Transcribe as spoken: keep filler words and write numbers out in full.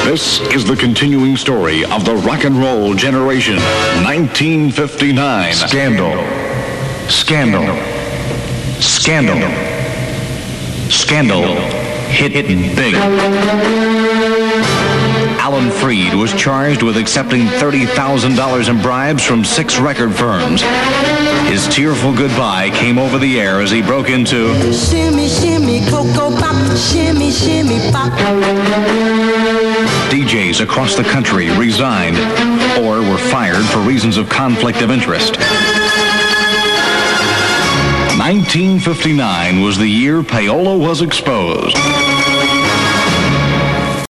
This is the continuing story of the rock and roll generation. nineteen fifty-nine. Scandal. Scandal. Scandal. Scandal hit it big. Alan Freed was charged with accepting thirty thousand dollars in bribes from six record firms. His tearful goodbye came over the air as he broke into Shimmy, shimmy, cocoa pop, shimmy, shimmy, pop. D Js across the country resigned or were fired for reasons of conflict of interest. nineteen fifty-nine was the year payola was exposed.